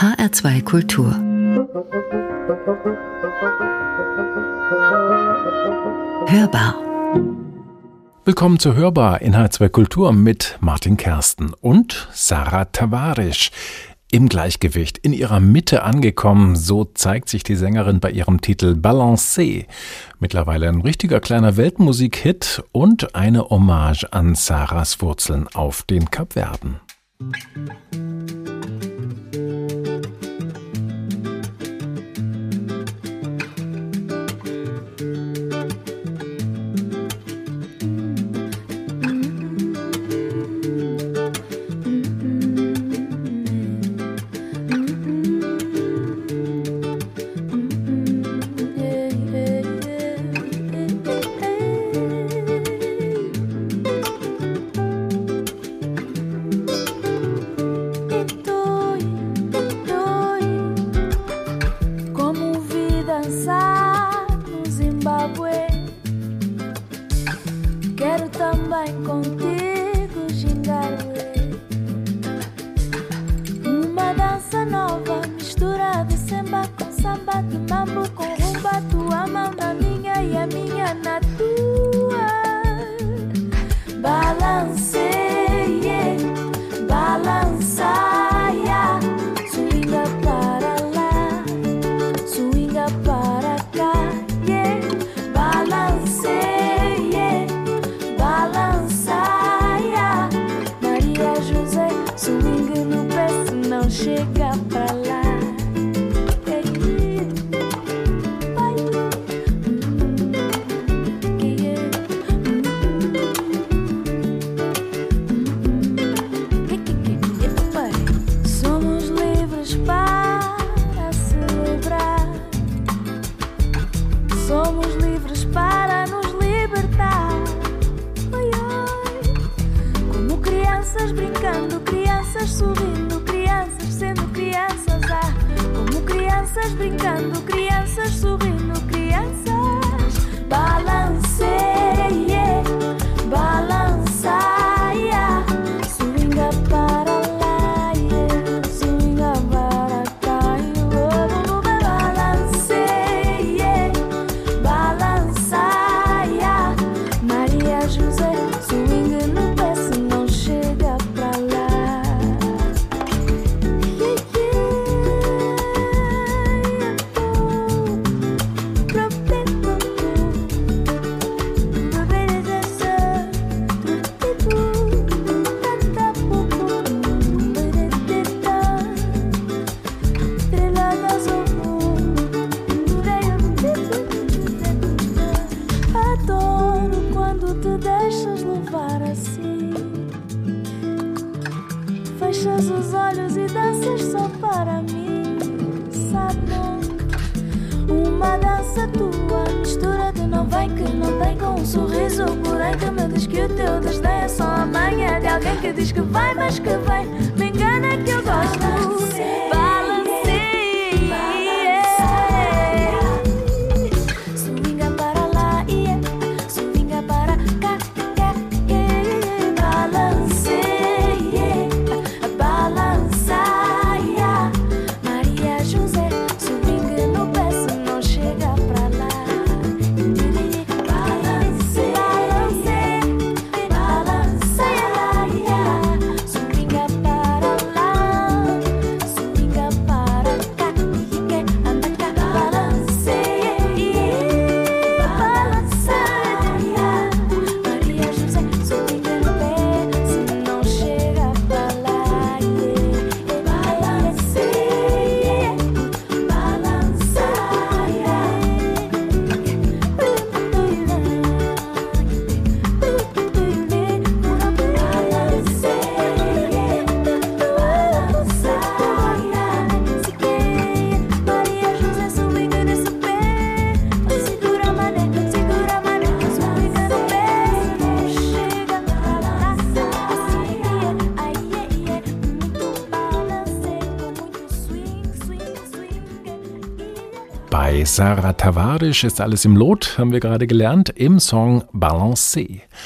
HR2 Kultur. Hörbar. Willkommen zu Hörbar in HR2 Kultur mit Martin Kersten und Sarah Tavares. Im Gleichgewicht, in ihrer Mitte angekommen, so zeigt sich die Sängerin bei ihrem Titel Balancé. Mittlerweile ein richtiger kleiner Weltmusik-Hit und eine Hommage an Sarahs Wurzeln auf den Kapverden. Bei Sarah Tavares ist alles im Lot, haben wir gerade gelernt, im Song Balancé.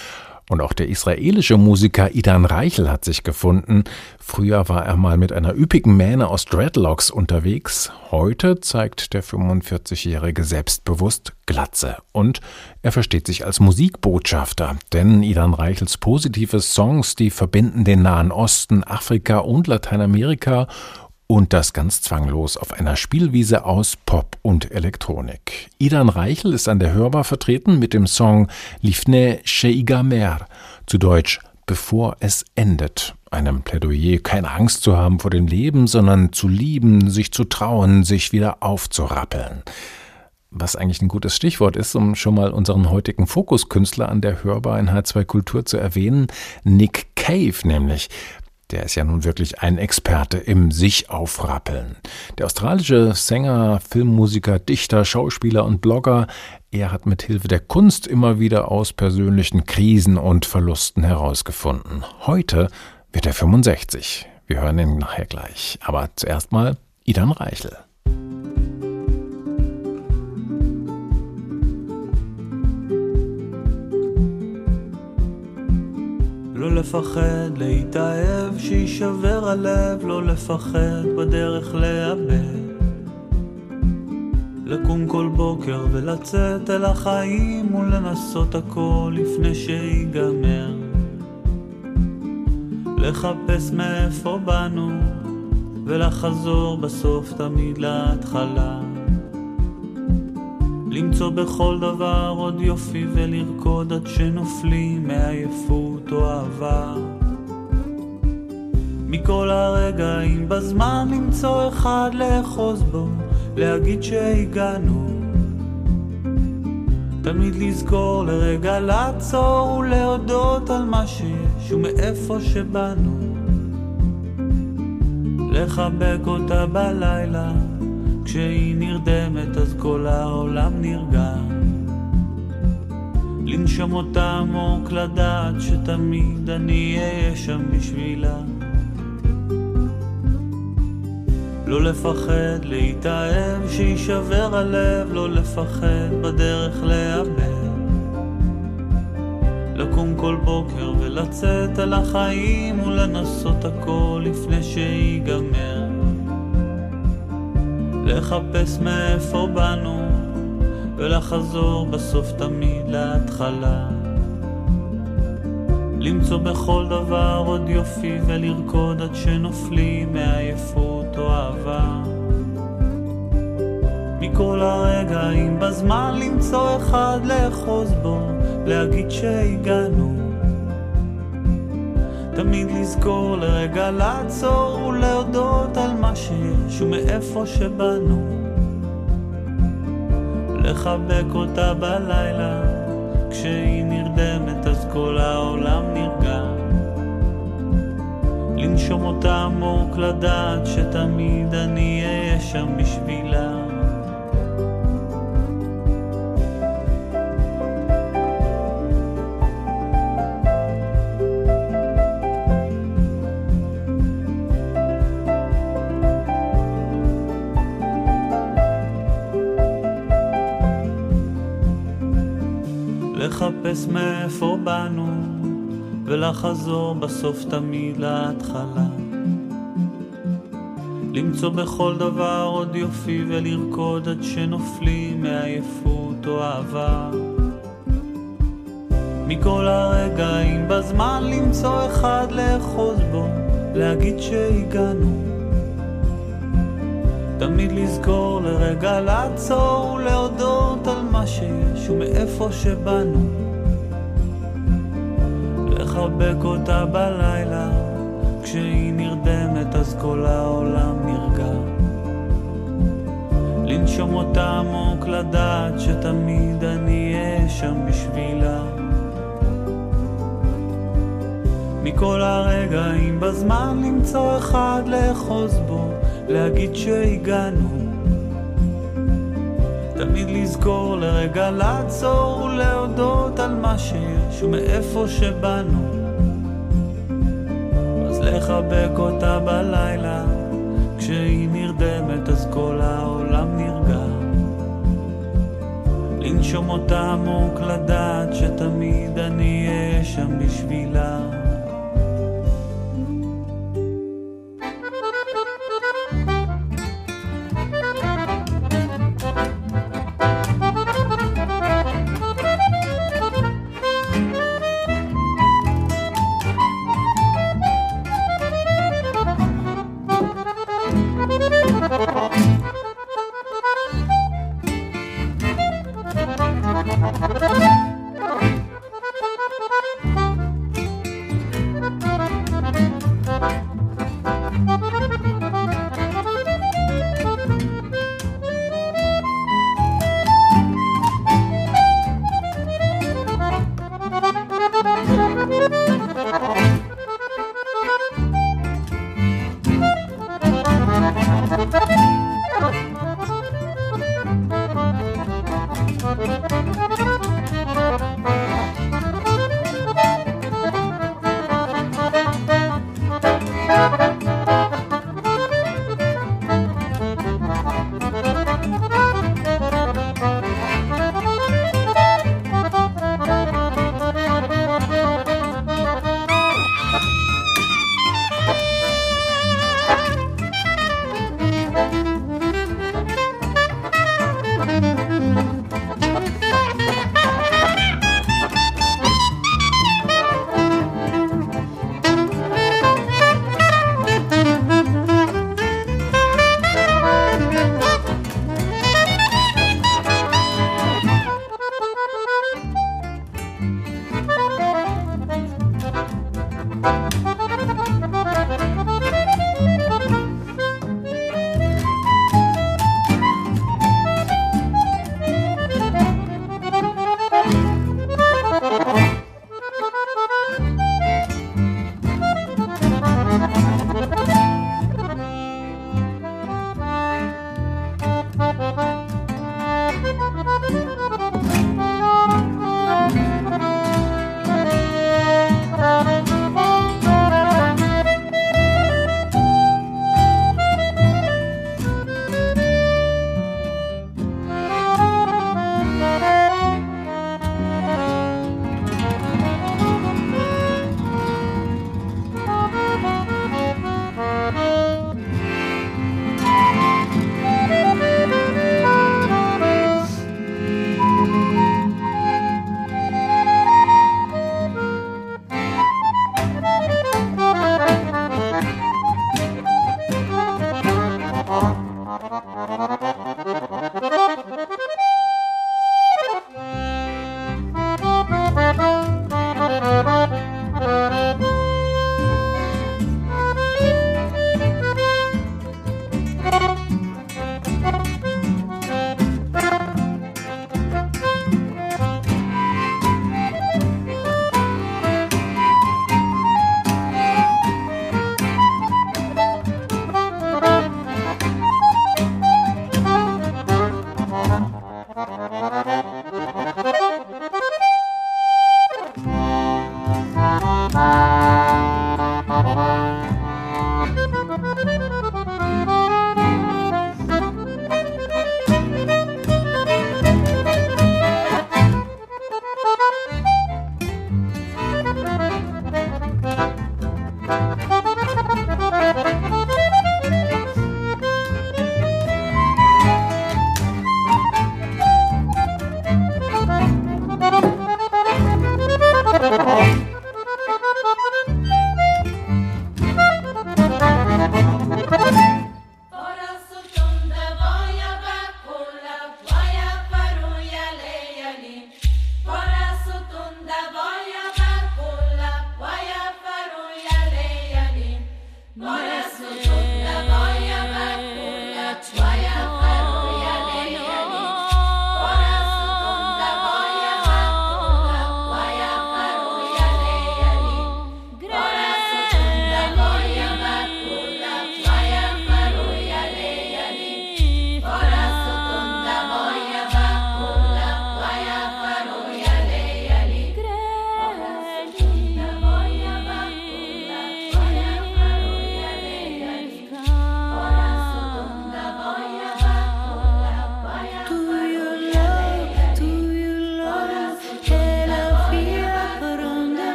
Und auch der israelische Musiker Idan Reichel hat sich gefunden. Früher war er mal mit einer üppigen Mähne aus Dreadlocks unterwegs. Heute zeigt der 45-Jährige selbstbewusst Glatze. Und er versteht sich als Musikbotschafter. Denn Idan Reichels positive Songs, die verbinden den Nahen Osten, Afrika und Lateinamerika. Und das ganz zwanglos auf einer Spielwiese aus Pop und Elektronik. Idan Reichel ist an der Hörbar vertreten mit dem Song Lifne Sheigamer, zu Deutsch Bevor es endet. Einem Plädoyer, keine Angst zu haben vor dem Leben, sondern zu lieben, sich zu trauen, sich wieder aufzurappeln. Was eigentlich ein gutes Stichwort ist, um schon mal unseren heutigen Fokuskünstler an der Hörbar in H2 Kultur zu erwähnen, Nick Cave nämlich. Der ist ja nun wirklich ein Experte im Sich-Aufrappeln. Der australische Sänger, Filmmusiker, Dichter, Schauspieler und Blogger, er hat mit Hilfe der Kunst immer wieder aus persönlichen Krisen und Verlusten herausgefunden. Heute wird er 65. Wir hören ihn nachher gleich. Aber zuerst mal Idan Reichel. לא לפחד, להתאהב, שישבר הלב, לא לפחד בדרך לאבד. לקום כל בוקר ולצאת אל החיים ולנסות הכל לפני שיגמר. לחפש מאיפה באנו ולחזור בסוף תמיד להתחלה. למצוא בכל דבר עוד יופי ולרקוד עד שנופלים מעייפות או אהבה. מכל הרגעים בזמן למצוא אחד לאחוז בו, להגיד שהגענו. תמיד לזכור לרגע לעצור ולהודות על מה שיש ומאיפה שבאנו. לחבק אותה בלילה כשהיא נרדמת אז כל העולם נרגע. לנשום אותה עמוק לדעת שתמיד אני אהיה שם בשבילה. לא לפחד להתאהב שישבר הלב, לא לפחד בדרך לאבד. לקום כל בוקר ולצאת על החיים ולנסות הכל לפני שיגמר. לחפש מאיפה באנו ולחזור בסוף תמיד להתחלה. למצוא בכל דבר עוד יופי ולרקוד עד שנופלים מעייפות או אהבה. מכל הרגעים בזמן למצוא אחד לאחוז בו, להגיד שהגענו. תמיד לזכור לרגע לעצור ולהודות על מה שיש ומאיפה שבאנו. לחבק אותה בלילה כשהיא נרדמת אז כל העולם נרגע. לנשום אותה עמוק לדעת שתמיד אני אהיה שם בשבילה. לחפש מאיפה באנו ולחזור בסוף תמיד להתחלה. למצוא בכל דבר עוד יופי ולרקוד עד שנופלים מעייפות או אהבה. מכל הרגעים בזמן למצוא אחד לאחוז בו, להגיד שהגענו. תמיד לזכור לרגע לעצור ולהודות על מה שיש ומאיפה שבאנו. לחבק אותה בלילה כשהיא נרדמת אז כל העולם נרגע. לנשום אותה עמוק לדעת שתמיד אני אהיה שם בשבילה. מכל הרגעים בזמן למצוא אחד לאחוז בו, להגיד שהגענו. תמיד לזכור לרגע לעצור ולהודות על מה שיש ומאיפה שבאנו. אז לחבק אותה בלילה כשהיא נרדמת אז כל העולם נרגע. לנשום אותה עמוק, לדעת שתמיד אני אהיה שם בשבילה.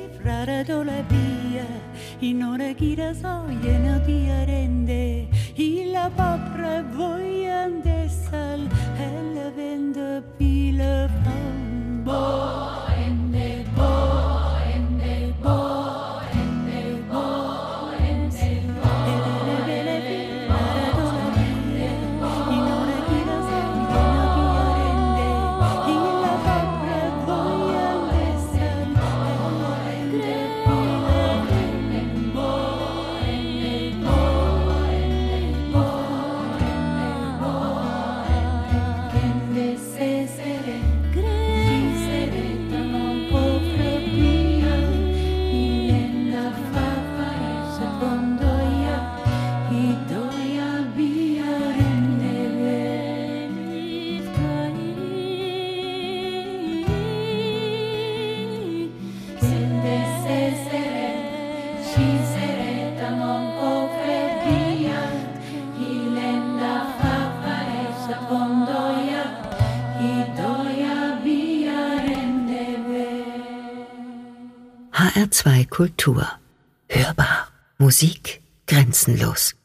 frarado la via in ora girasò lleno di arende y la papra voyan de sal e la venda pila pan boende boende boende boende frarado la via in ora girasò lleno di arende y la papra voyan de sal e la HR2 Kultur. Hörbar. Musik grenzenlos.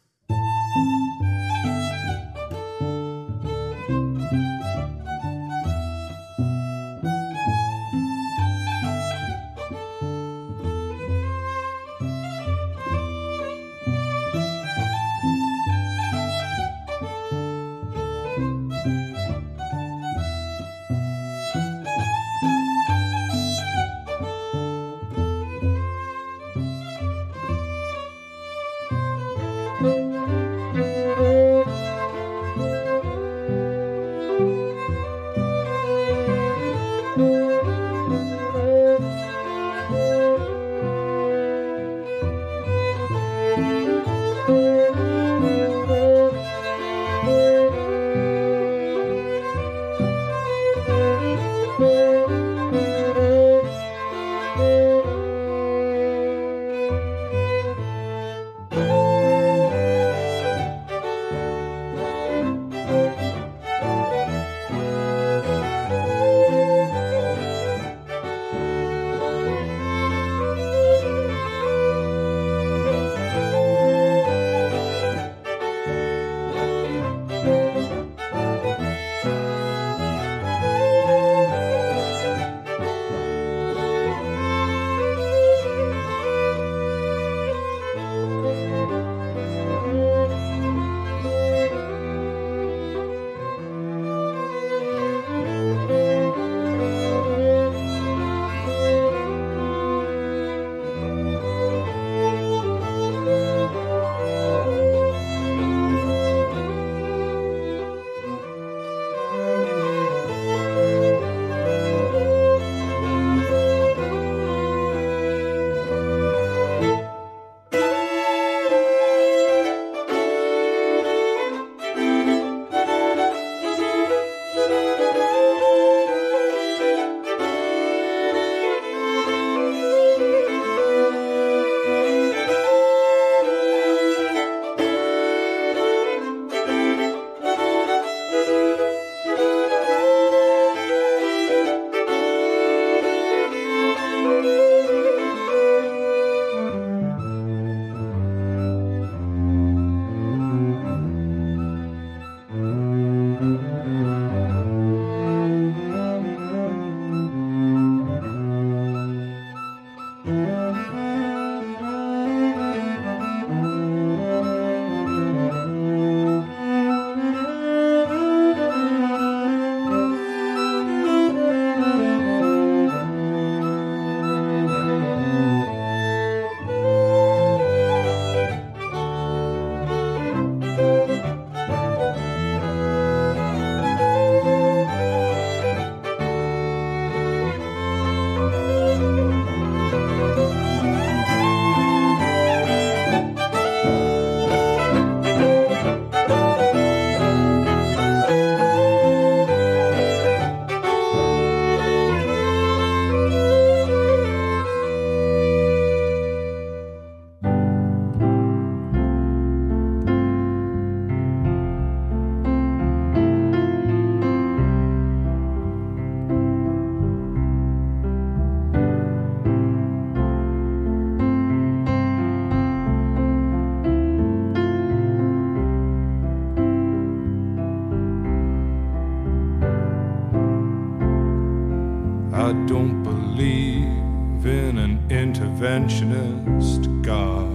been an interventionist God.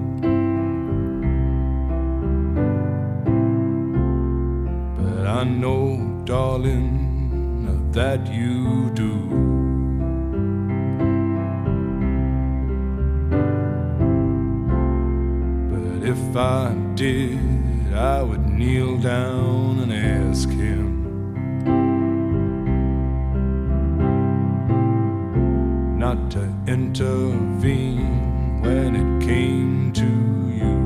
But I know, darling, that you do. But if I did, I would kneel down and ask him not to intervene when it came to you.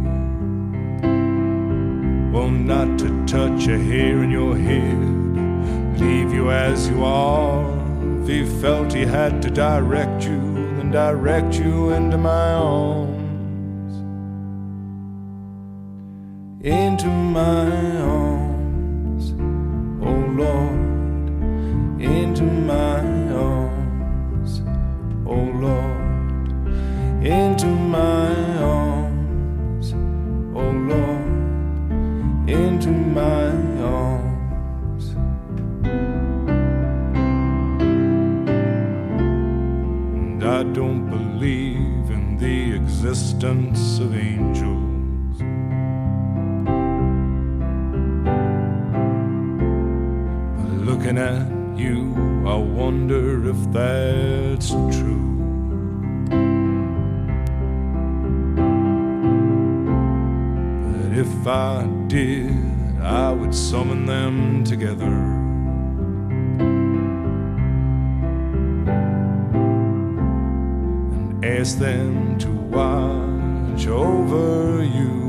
Well, not to touch a hair in your head, leave you as you are. If he felt he had to direct you, then direct you into my arms. Into my arms, oh Lord, into my arms, oh Lord, into my arms, oh Lord, into my arms. And I don't believe in the existence of angels. Looking at you, I wonder if that's true. But if I did, I would summon them together and ask them to watch over you.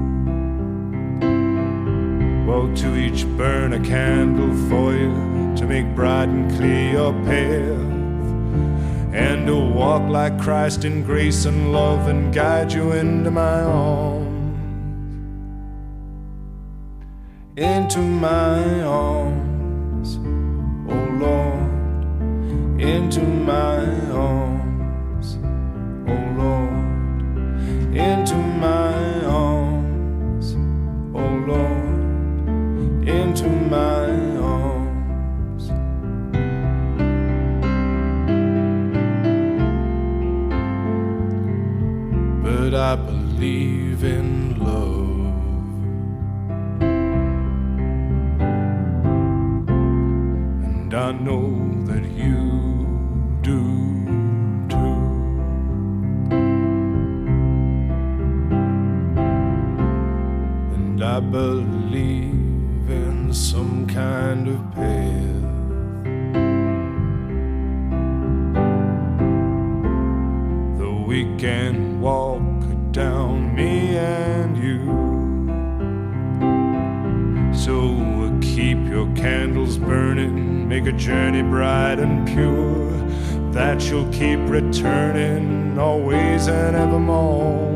Well, to each burn a candle for you, to make bright and clear your path, and to walk like Christ in grace and love and guide you into my arms. Into my arms, oh Lord, into my arms, oh Lord, into my arms, oh Lord, into my arms. But I believe in love, and I know that you do too. And I believe in some kind of path that we can walk down, me and you. So keep your candles burning, make a journey bright and pure, that you'll keep returning always and evermore.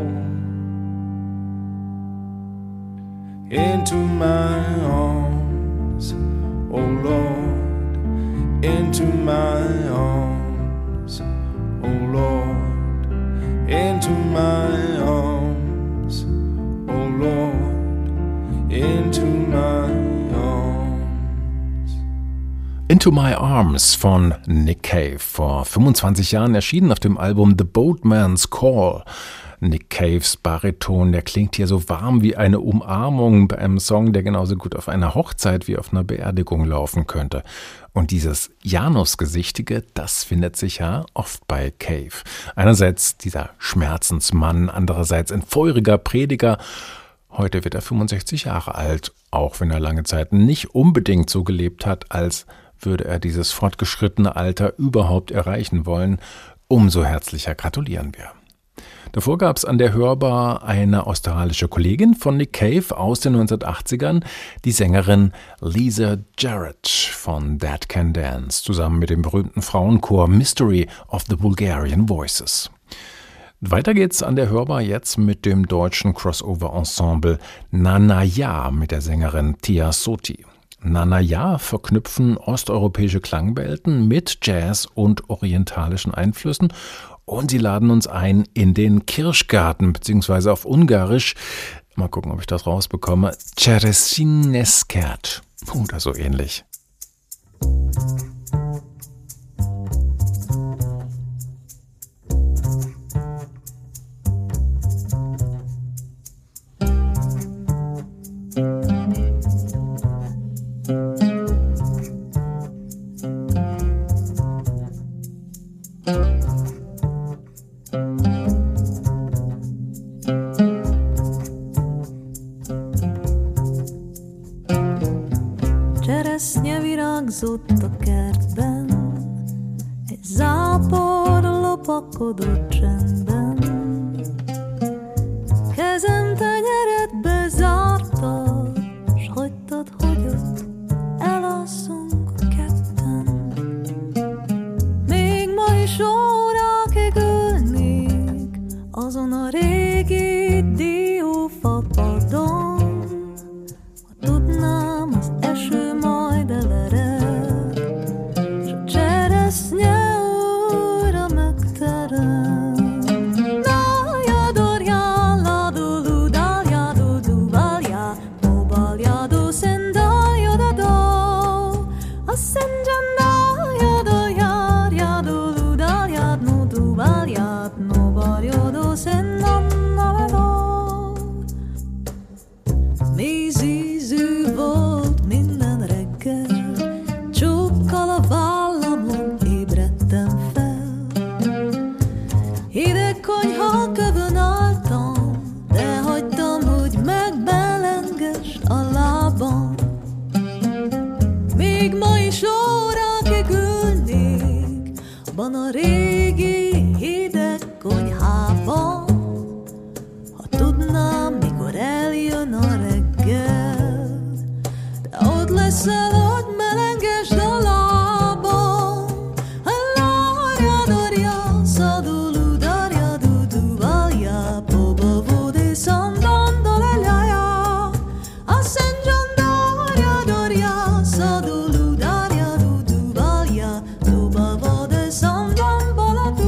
Into my arms, oh Lord, into my arms, oh Lord, into my arms, oh Lord, into my arms. Into My Arms von Nick Cave, vor 25 Jahren erschienen auf dem Album The Boatman's Call. Nick Caves Bariton, der klingt hier so warm wie eine Umarmung bei einem Song, der genauso gut auf einer Hochzeit wie auf einer Beerdigung laufen könnte. Und dieses Janusgesichtige, das findet sich ja oft bei Cave. Einerseits dieser Schmerzensmann, andererseits ein feuriger Prediger. Heute wird er 65 Jahre alt, auch wenn er lange Zeit nicht unbedingt so gelebt hat, als würde er dieses fortgeschrittene Alter überhaupt erreichen wollen. Umso herzlicher gratulieren wir. Davor gab es an der Hörbar eine australische Kollegin von Nick Cave aus den 1980ern, die Sängerin Lisa Jarrett von That Can Dance, zusammen mit dem berühmten Frauenchor Mystery of the Bulgarian Voices. Weiter geht's an der Hörbar jetzt mit dem deutschen Crossover-Ensemble Nana Ya mit der Sängerin Tia Soti. Nana Ya verknüpfen osteuropäische Klangwelten mit Jazz und orientalischen Einflüssen. Und sie laden uns ein in den Kirschgarten, beziehungsweise auf Ungarisch, mal gucken, ob ich das rausbekomme, Cseresineskert oder so ähnlich. ott a kertben, egy zápor lopakodott csendben. Kezem tenyeredbe zártad, s hagytad, hogy ott elasszunk ketten. Még ma is órákig ülnék azon a régi diófapadon, ha tudnám, az eső majd elered, s a cseresznye újra megterem. Mézízű volt minden reggel, csókkal a vállamon ébredtem fel. Hideg konyha kövön álltam, de hagytam, hogy megbelengess a lábam. Még ma is órákig ülnék abban a régi hideg konyhában, ha tudnám, mikor eljön a reggel, de ott leszel, hogy melengesd a lábam. Allárja, dorja, szadulú, darja, dudu, valja, poba, vode, szandan, doleljaja. Asszent, zsandarja, dorja, szadulú, darja, dudu, valja, poba, vode, szandan, baladú.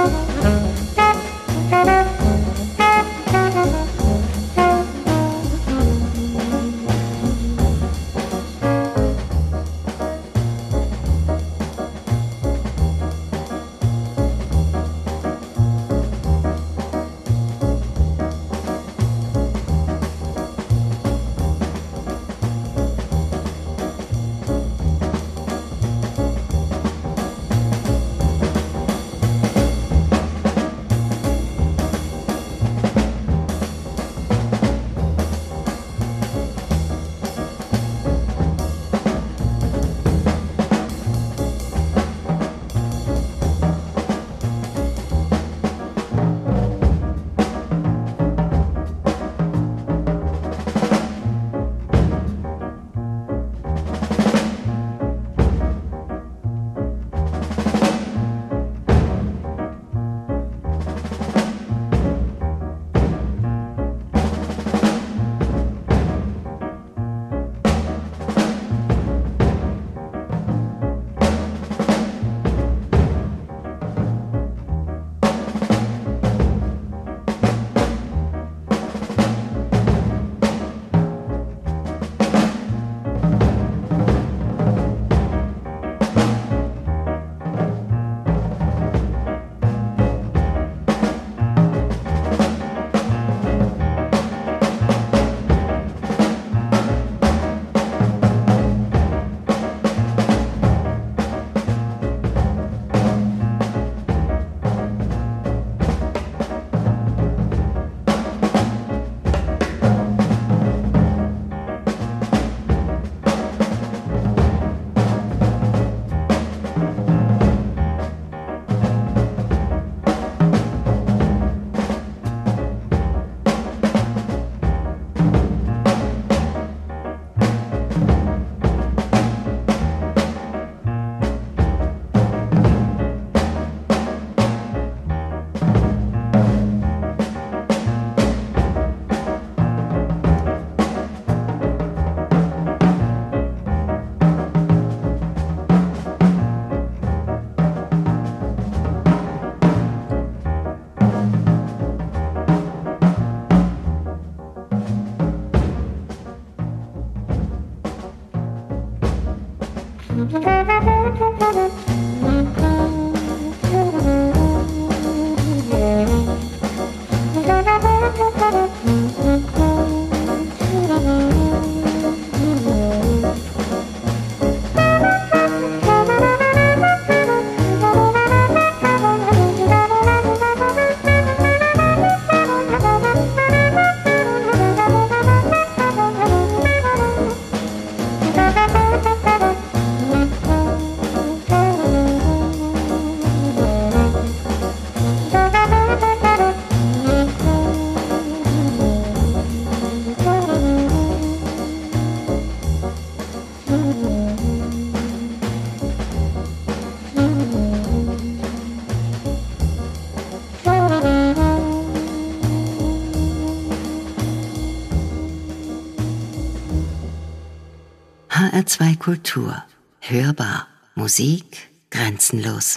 HR2 Kultur. Hörbar. Musik grenzenlos.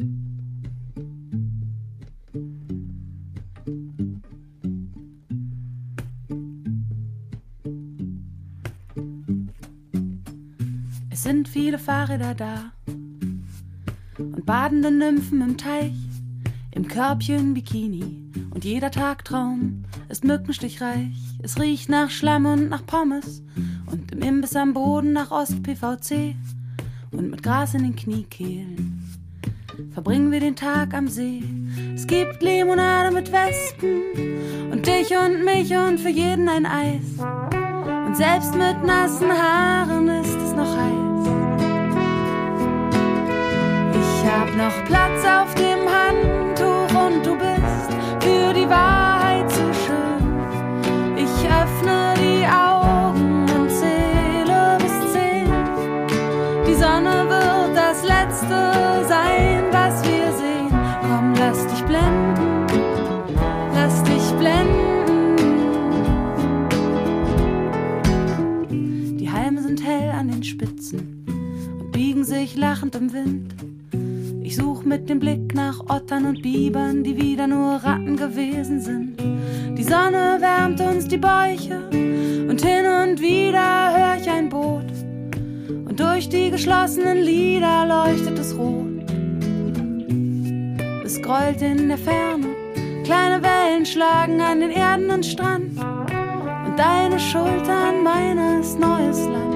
Es sind viele Fahrräder da und badende Nymphen im Teich, im Körbchen Bikini und jeder Tagtraum ist mückenstichreich. Es riecht nach Schlamm und nach Pommes und im Imbiss am Boden nach Ost-PVC und mit Gras in den Kniekehlen verbringen wir den Tag am See. Es gibt Limonade mit Wespen und dich und mich und für jeden ein Eis und selbst mit nassen Haaren ist es noch heiß. Ich hab noch Platz auf dem Handtuch und du bist für die Wahrheit zu schön. Ich öffne die Augen und zähle bis 10. Die Sonne wird das Letzte sein, was wir sehen. Komm, lass dich blenden, lass dich blenden. Die Halme sind hell an den Spitzen und biegen sich lachend im Wind. Ich such mit dem Blick nach Ottern Bären und Bibern, die wieder nur Ratten gewesen sind. Die Sonne wärmt uns die Bäuche und hin und wieder hör ich ein Boot. Und durch die geschlossenen Lider leuchtet es rot. Es grollt in der Ferne, kleine Wellen schlagen an den Erden und Strand. Und deine Schultern meines neues Land.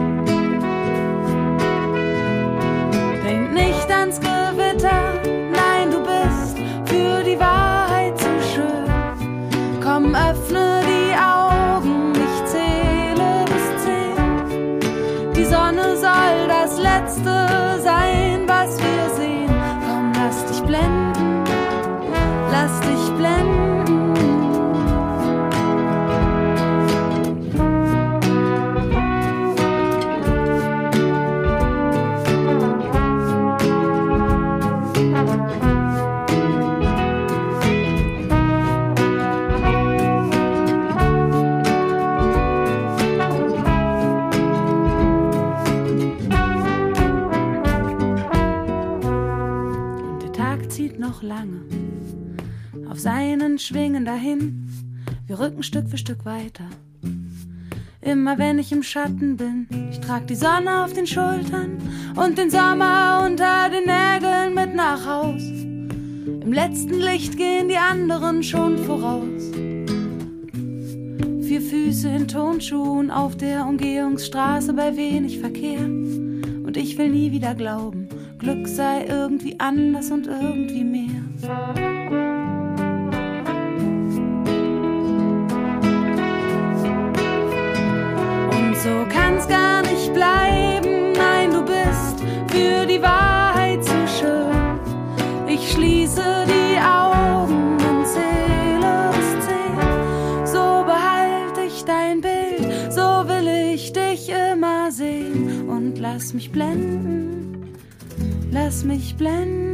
Denk nicht ans Gewitter, nein, du bist für die Wahrheit zu schön. Komm, öffne die Augen, ich zähle bis 10. Die Sonne soll das Letzte sein, was wir sehen. Komm, lass dich blenden, lass dich blenden. Noch lange auf seinen Schwingen dahin. Wir rücken Stück für Stück weiter. Immer wenn ich im Schatten bin, ich trag die Sonne auf den Schultern und den Sommer unter den Nägeln mit nach Haus. Im letzten Licht gehen die anderen schon voraus. 4 Füße in Turnschuhen auf der Umgehungsstraße bei wenig Verkehr. Und ich will nie wieder glauben, Glück sei irgendwie anders und irgendwie mehr. Und so kann's gar nicht bleiben, nein, du bist für die Wahrheit zu schön. Ich schließe die Augen und zähle bis 10. So behalte ich dein Bild, so will ich dich immer sehen. Und lass mich blenden, lass mich blenden.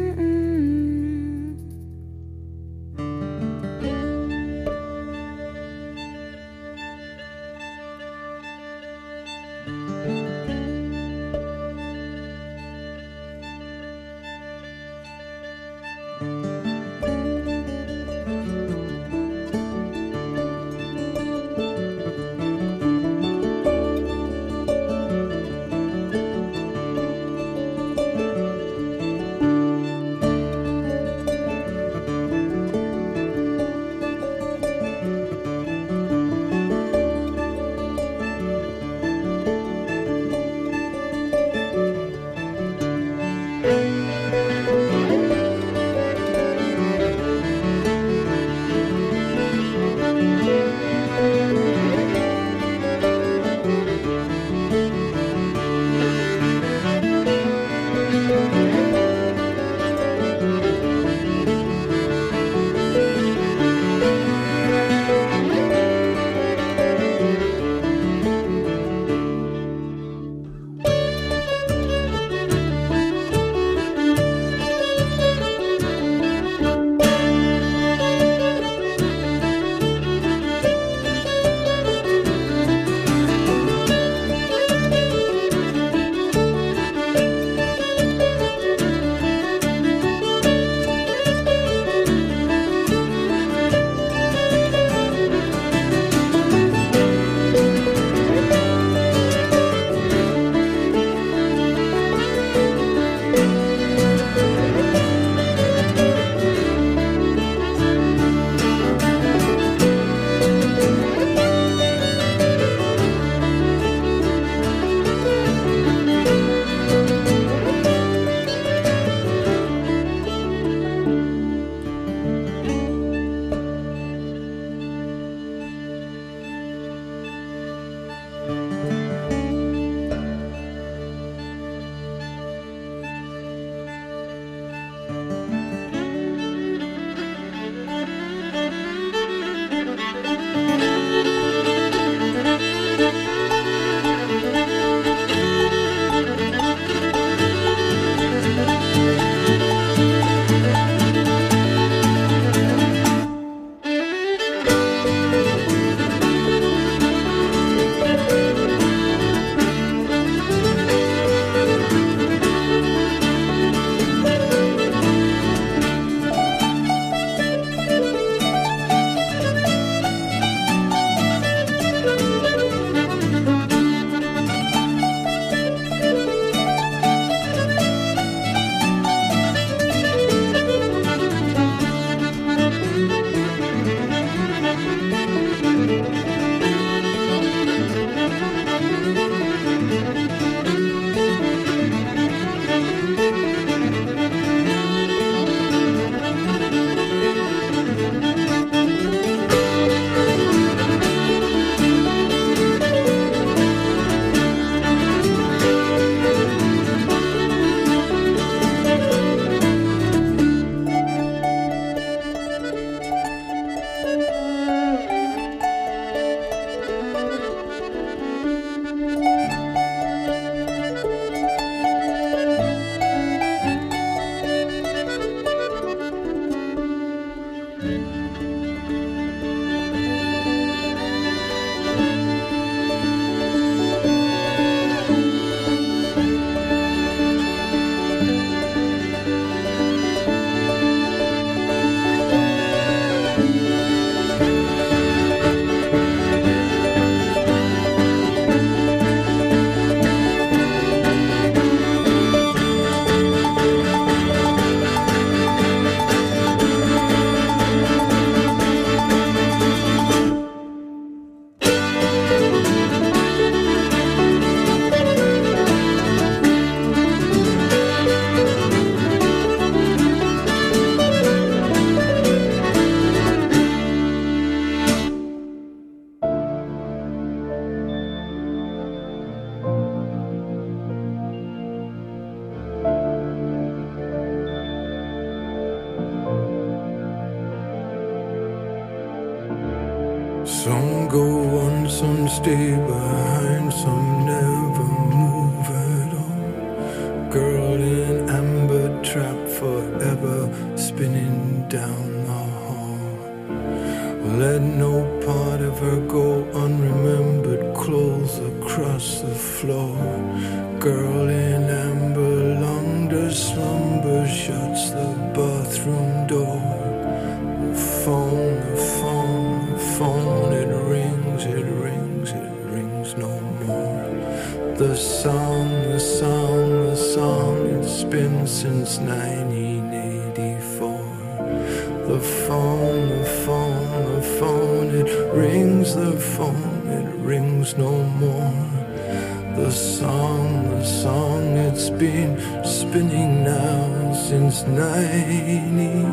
Some go on, some stay behind, some never move at all. Girl in amber trap forever spinning down the hall. Let no part of her go unremembered, clothes across the floor. Girl in amber, long the slumber shuts the bathroom door. The phone, the phone, the phone, it rings, it rings, it rings no more. The song, the song, the song, it's been since 1984. The phone, the phone, the phone, it rings, the phone, it rings no more. The song, it's been spinning now since 90.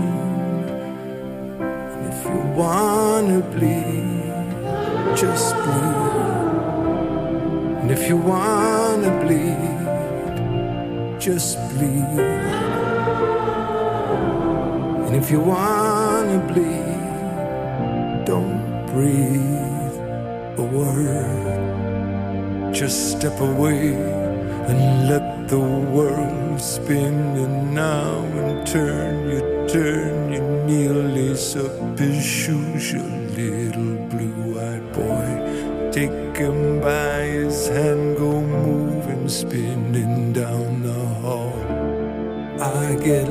And if you wanna bleed, just bleed. And if you wanna bleed, just bleed. And if you wanna bleed, don't breathe a word. Just step away and let the world spin. And now in turn, you kneel, lace up his shoes, your little blue-eyed boy. Take him by his hand, go moving, spinning down the hall. I get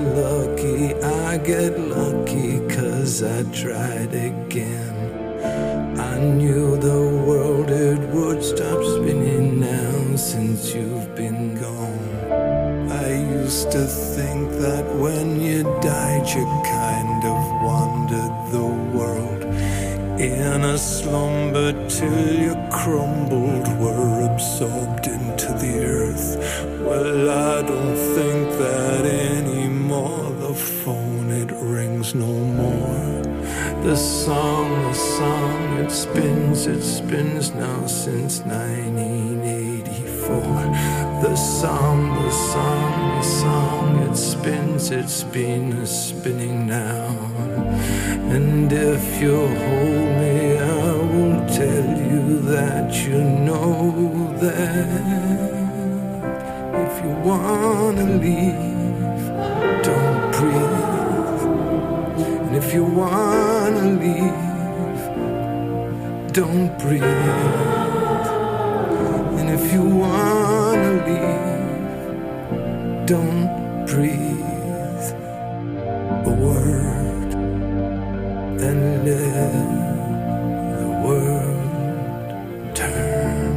lucky, 'cause I tried again. I knew the world, it would stop spinning now since you've been gone. I used to think that when you died, you kind of wandered the world in a slumber till you crumbled, were absorbed into the earth. Well, I don't think that anymore. The phone, it rings no more. The song, it spins now since 1984. The song, it's been spinning now. And if you hold me, I will tell you that you know that if you wanna leave, don't breathe. And if you wanna leave, don't breathe. And if you wanna leave, don't breathe a word and let the world turn.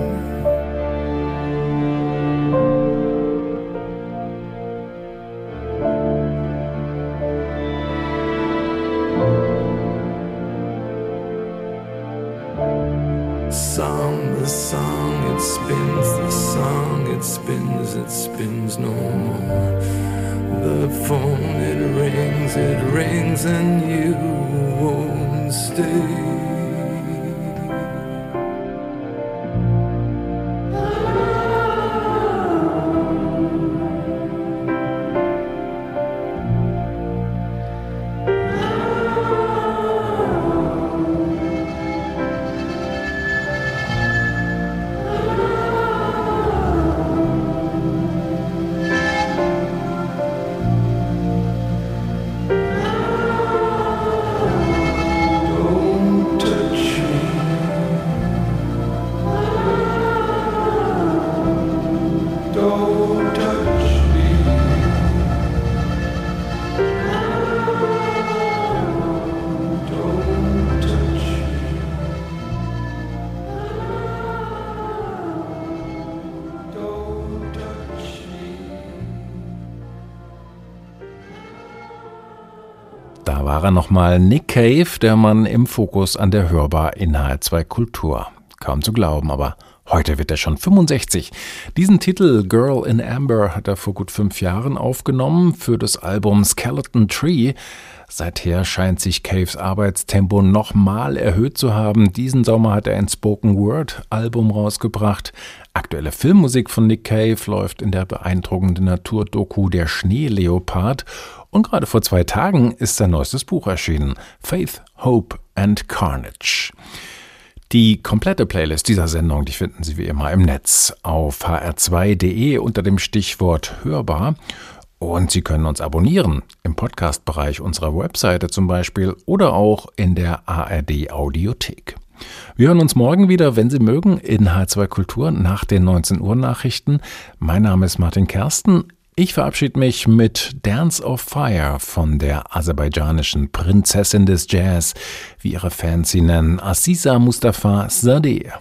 It spins no more. The phone, it rings, and you won't stay. war er nochmal, Nick Cave, der Mann im Fokus an der Hörbar in HR2 Kultur. Kaum zu glauben, aber heute wird er schon 65. Diesen Titel Girl in Amber hat er vor gut 5 Jahren aufgenommen für das Album Skeleton Tree. Seither scheint sich Caves Arbeitstempo nochmal erhöht zu haben. Diesen Sommer hat er ein Spoken-Word-Album rausgebracht. Aktuelle Filmmusik von Nick Cave läuft in der beeindruckenden Naturdoku Der Schneeleopard. Und gerade vor 2 Tagen ist sein neuestes Buch erschienen, Faith, Hope and Carnage. Die komplette Playlist dieser Sendung, die finden Sie wie immer im Netz auf hr2.de unter dem Stichwort Hörbar. Und Sie können uns abonnieren im Podcast-Bereich unserer Webseite zum Beispiel oder auch in der ARD-Audiothek. Wir hören uns morgen wieder, wenn Sie mögen, in HR2 Kultur nach den 19 Uhr Nachrichten. Mein Name ist Martin Kersten. Ich verabschiede mich mit Dance of Fire von der aserbaidschanischen Prinzessin des Jazz, wie ihre Fans sie nennen, Aziza Mustafa Zadeh.